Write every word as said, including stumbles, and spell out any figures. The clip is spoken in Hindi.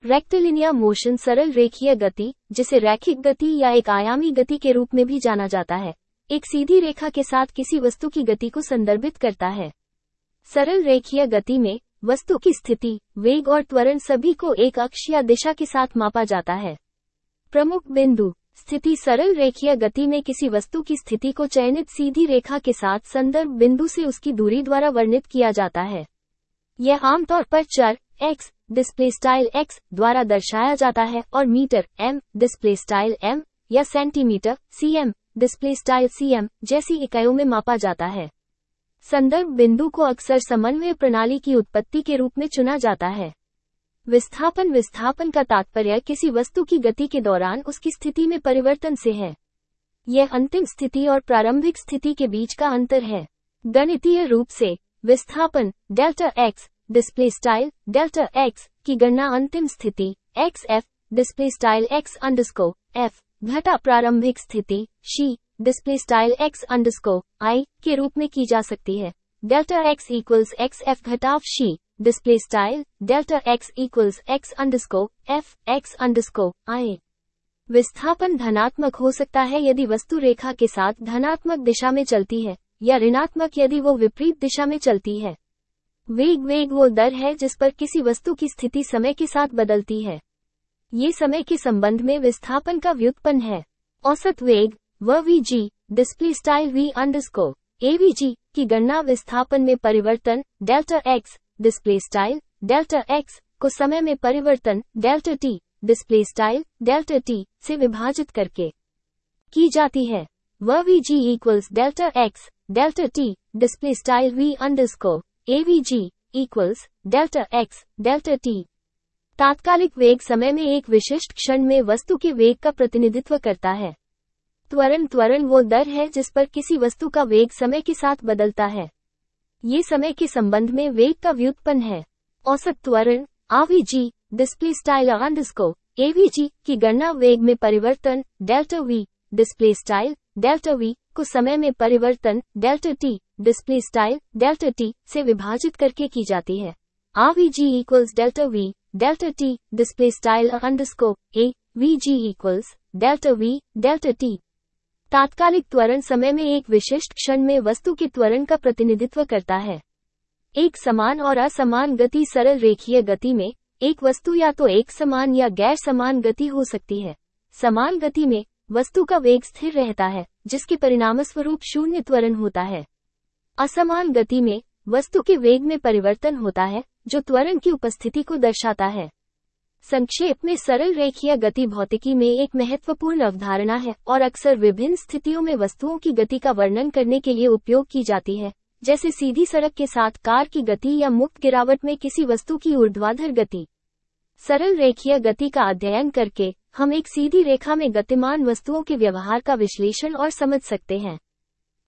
रेक्टिलिनियर मोशन सरल रेखीय गति, जिसे रैखिक गति या एक आयामी गति के रूप में भी जाना जाता है, एक सीधी रेखा के साथ किसी वस्तु की गति को संदर्भित करता है। सरल रेखीय गति में वस्तु की स्थिति, वेग और त्वरण सभी को एक अक्ष या दिशा के साथ मापा जाता है। प्रमुख बिंदु स्थिति सरल रेखीय गति में किसी वस्तु की स्थिति को चयनित सीधी रेखा के साथ संदर्भ बिंदु से उसकी दूरी द्वारा वर्णित किया जाता है। यह आमतौर पर चर x डिस्प्ले स्टाइल x द्वारा दर्शाया जाता है और metre m display style m या centimetre cm display style cm जैसी इकाइयों में मापा जाता है। संदर्भ बिंदु को अक्सर समन्वय प्रणाली की उत्पत्ति के रूप में चुना जाता है। विस्थापन विस्थापन का तात्पर्य किसी वस्तु की गति के दौरान उसकी स्थिति में परिवर्तन से है। यह अंतिम स्थिति और प्रारंभिक स्थिति के बीच का अंतर है। गणितीय रूप से विस्थापन delta x display style delta x की गणना अंतिम स्थिति xf display style x underscore f घटा प्रारंभिक स्थिति शी display style x underscore i के रूप में की जा सकती है। डेल्टा x इक्वल्स xf घटाव शी display style delta x equals x underscore f x underscore i। विस्थापन धनात्मक हो सकता है यदि वस्तु रेखा के साथ धनात्मक दिशा में चलती है, या ऋणात्मक यदि वो विपरीत दिशा में चलती है। वेग वेग वो दर है जिस पर किसी वस्तु की स्थिति समय के साथ बदलती है। ये समय के संबंध में विस्थापन का व्युत्पन्न है। औसत वेग व vg display style v underscore avg की गणना विस्थापन में परिवर्तन delta x display style delta x को समय में परिवर्तन delta t display style delta t से विभाजित करके की जाती है। व vg equals delta x delta t display style v underscore avg equals delta x delta t। तात्कालिक वेग समय में एक विशिष्ट क्षण में वस्तु के वेग का प्रतिनिधित्व करता है। त्वरण त्वरण वो दर है जिस पर किसी वस्तु का वेग समय के साथ बदलता है। ये समय के संबंध में वेग का व्युत्पन्न है। औसत त्वरण avg display style underscore avg की गणना वेग में परिवर्तन delta v display style delta v को समय में परिवर्तन delta t display style delta t से विभाजित करके की जाती है। avg equals delta v delta t display style underscore a vg equals delta v delta t। तात्कालिक त्वरण समय में एक विशिष्ट क्षण में वस्तु के त्वरण का प्रतिनिधित्व करता है। एक समान और असमान गति सरल रेखीय गति में एक वस्तु या तो एक समान या गैर समान गति हो सकती है। समान गति में वस्तु का वेग स्थिर रहता है, जिसके परिणामस्वरूप शून्य त्वरण होता है। असमान गति में वस्तु के वेग में परिवर्तन होता है, जो त्वरण की उपस्थिति को दर्शाता है। संक्षेप में सरल रेखीय गति भौतिकी में एक महत्वपूर्ण अवधारणा है और अक्सर विभिन्न स्थितियों में वस्तुओं की गति का वर्णन करने के लिए उपयोग की जाती है, जैसे सीधी सड़क के साथ कार की गति या मुक्त गिरावट में किसी वस्तु की ऊर्ध्वाधर गति। सरल रेखीय गति का अध्ययन करके हम एक सीधी रेखा में गतिमान वस्तुओं के व्यवहार का विश्लेषण और समझ सकते हैं।